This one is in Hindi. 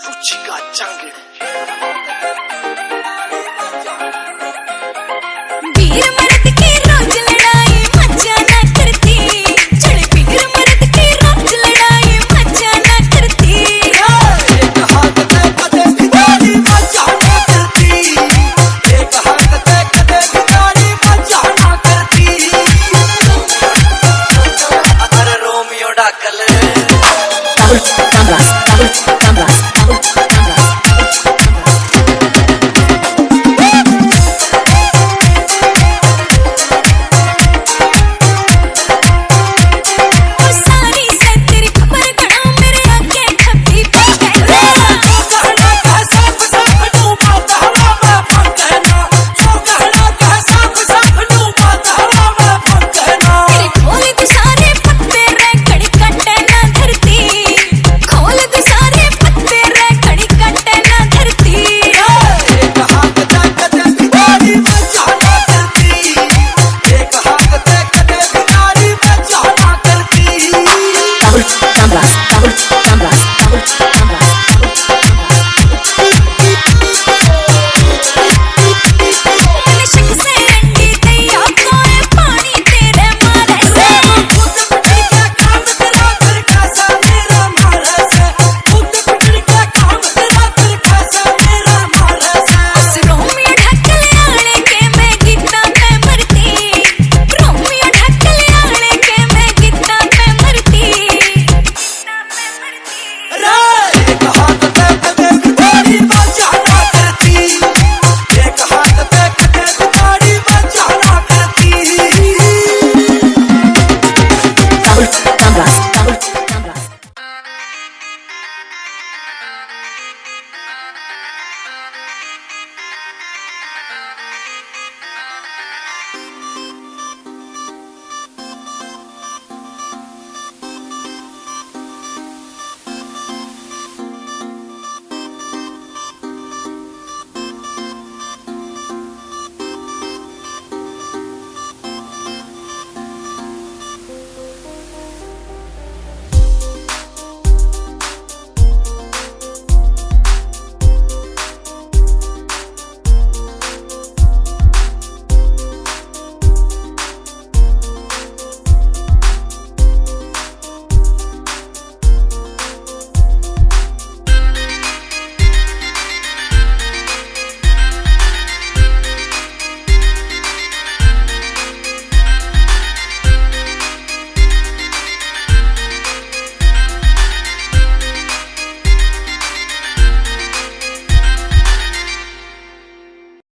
का चांगड़ वीर मर्द की रोज लड़ाई मजा ना करती, चढ़ वीर मर्द की रोज लड़ाई मजा ना करती। एक हाथ पे कदे भिखारी मजा ना करती, एक हाथ पे कदे भिखारी मजा ना करती। अगर रोमियो डाकल